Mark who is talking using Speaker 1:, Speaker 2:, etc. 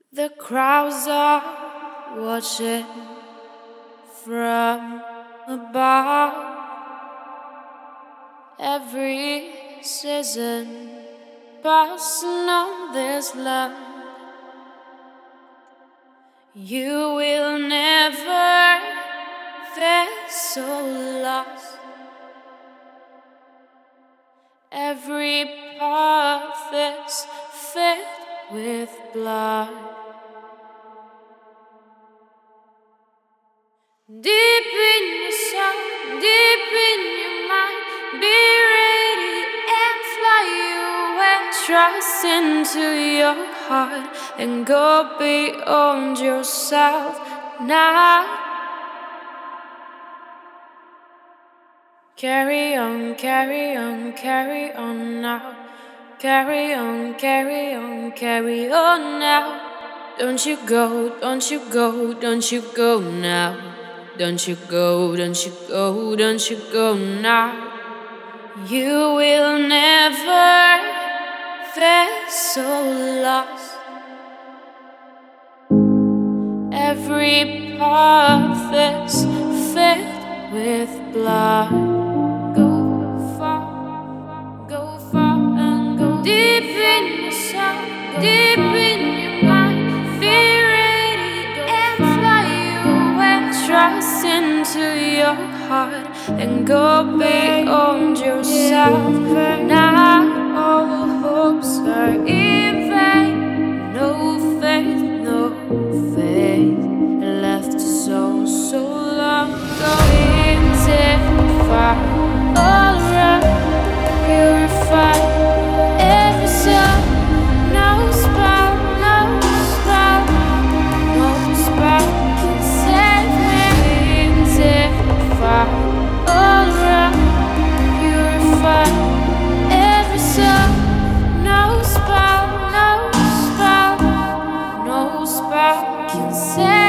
Speaker 1: The crowds are watching from above. Every season passing on this land. You will never feel so lost. Every path is filled with blood. Deep in your soul, deep in your mind, be ready and fly away. Trust into your heart and go beyond yourself now. Carry on, carry on, carry on now. Carry on, carry on, carry on now. Don't you go, don't you go, don't you go now. Don't you go, don't you go, don't you go now. You will never feel so lost. Every path is filled with blood. Go far and go deep in your soul, deep in your mind. Be ready and fly away. Trust into your heart and go beyond yourself. Now all hopes are in vain. No faith, no faith left so long ago. Fire all around, purify every soul. No spell, no spell, no spell can save me. Fire all around, purify every soul. No spell, no spell, no spell can save me.